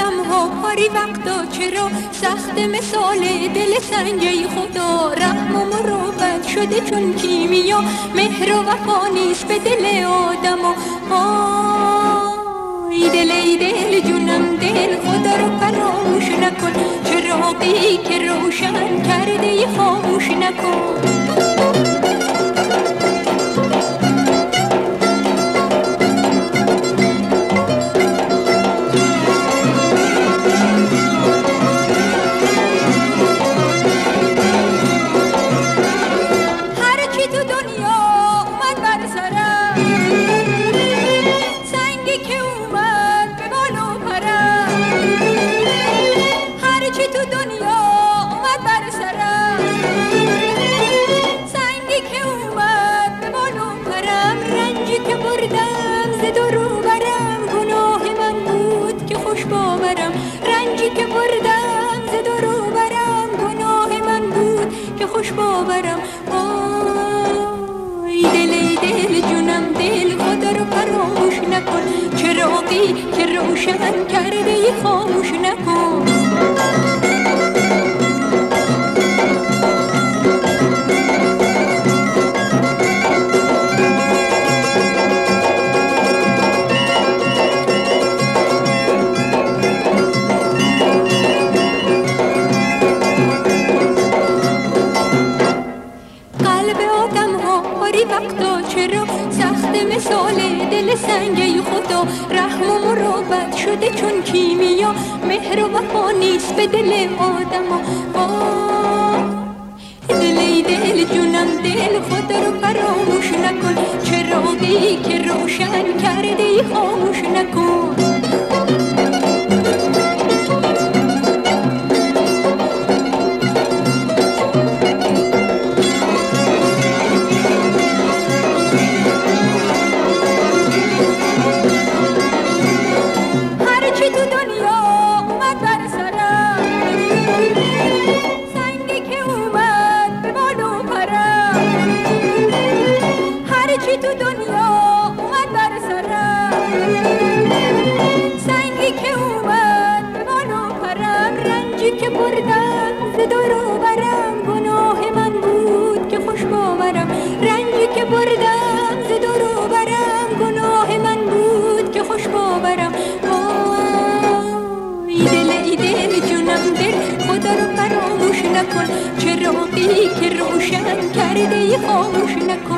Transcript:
آدم ها پاری وقتا چرا سخت مثال دل سنگی خدا رحم و مروت شده چون کیمیا مهر و وفا نیست به دل آدم ای دل جونم دل خدا رو فراموش نکن چراغی که روشن کرده خاموش نکن خوش باورم آی دل جونم دل خدا رو فراموش نکن چراغی که روشن کرده خاموش نکن وقتا چرا سخت مثال دل سنگی خدا رحم و مروت شده چون کیمیا مهر و وفا نیست به دل آدم دل جونم دل خدا رو فراموش نکن چراغی که روشن کرده خاموش نکن تو دنیا اومد بر سرم سنگی که اومد به بالو پرم رنجی که بردم ز دور و برم گناه من بود که خوش باورم رنجی که بردم ز دور و برم گناه من بود که خوش باورم ای دل جونم دل خدا رو فراموش نکن چراغی که روشن کرده خاموش نکن